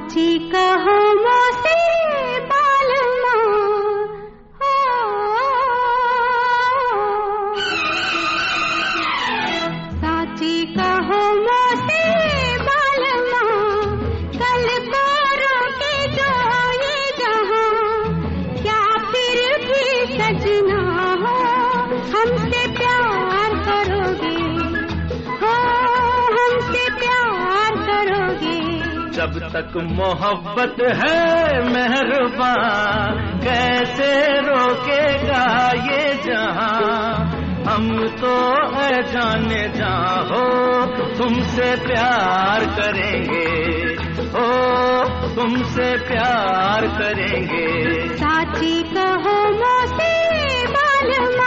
साची कहो मोसे बालमा, साची कहो मोसे बालमा, कल को रोके जो ये जहां, क्या फिर भी सजना हो हमसे प्यार करोगे, हो हमसे प्यार करोगे। जब तक मोहब्बत है मेहरबान, कैसे रोकेगा ये जहां, हम तो जाने जा हो तुमसे प्यार करेंगे, ओ तुमसे प्यार करेंगे। साची कहो मोसे बालमा,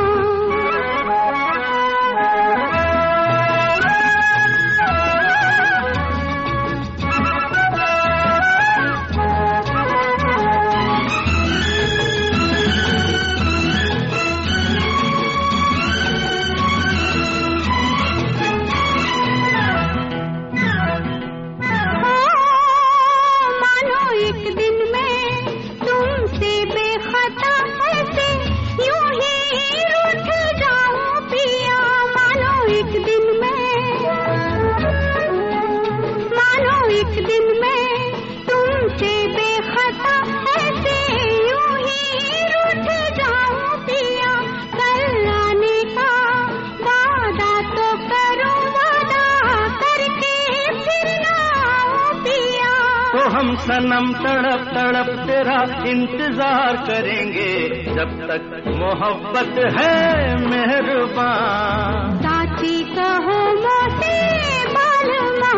हम सनम तड़प तड़प तेरा इंतजार करेंगे, जब तक मोहब्बत है मेहरबान। साची कहो मोसे बालमा,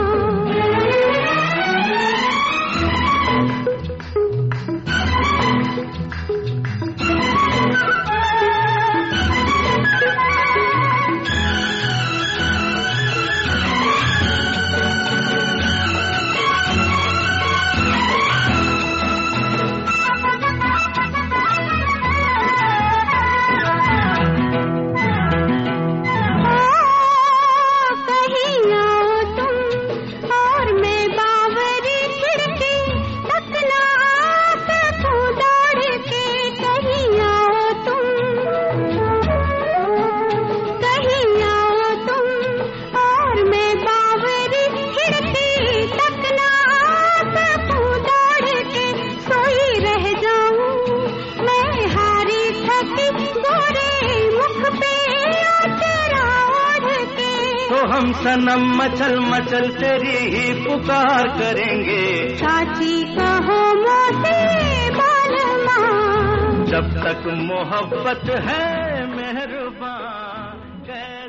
हम सनम मचल मचल तेरी ही पुकार करेंगे। साची कहो मोसे बालमा, जब तक मोहब्बत है मेहरबान।